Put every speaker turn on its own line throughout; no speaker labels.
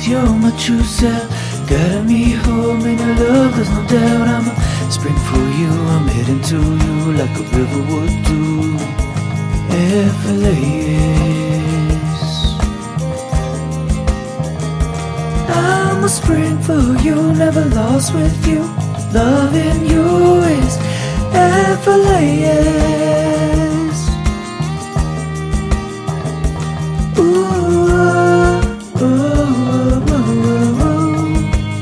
you're my true self. Guiding me home in your love, there's no doubt. I'm a spring for you, I'm heading to you like a river would do. Effortless. I'm a spring for you, never lost with you. Loving you is effortless. Ooh, ooh, ooh, ooh.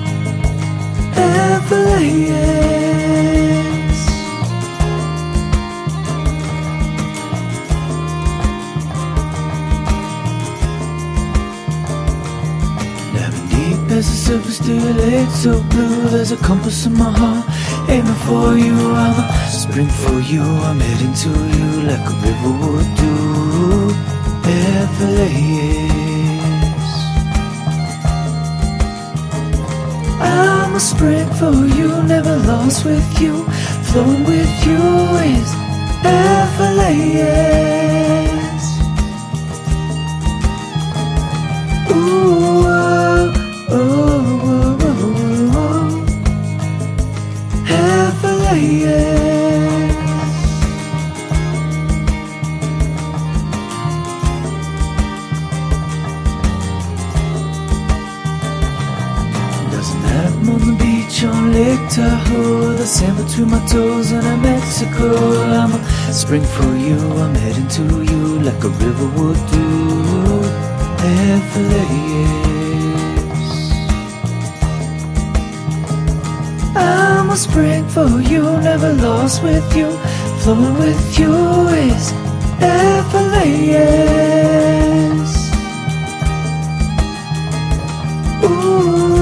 Effortless. Diving deep as the surface to your legs so blue. There's a compass in my heart aiming for you. I'm a spring for you, I'm heading to you like a river would do. Effortless. I'm a spring for you, never lost with you. Flowing with you is effortless. Ooh, oh, oh, oh, oh, oh. Effortless. Doesn't matter I'm on the beach on Lake Tahoe, the sand between my toes and in Mexico. I'm a spring for you, I'm heading to you like a river would do. Effortless. I'm a spring for you, never lost with you. Flowing with you is effortless. Ooh.